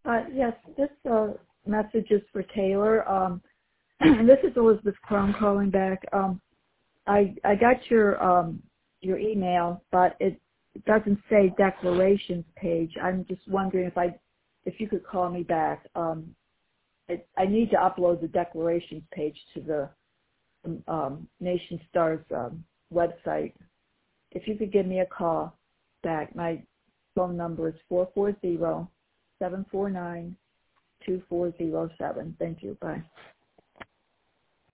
Yes, this message is for Taylor. This is Elizabeth Crum calling back. I got your email, but it doesn't say declarations page. I'm just wondering if you could call me back. I need to upload the declarations page to the Nation Stars website. If you could give me a call back, my phone number is 440-749-2407. Thank you. Bye.